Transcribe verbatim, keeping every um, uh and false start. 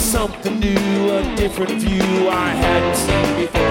something new, a different view I hadn't seen before.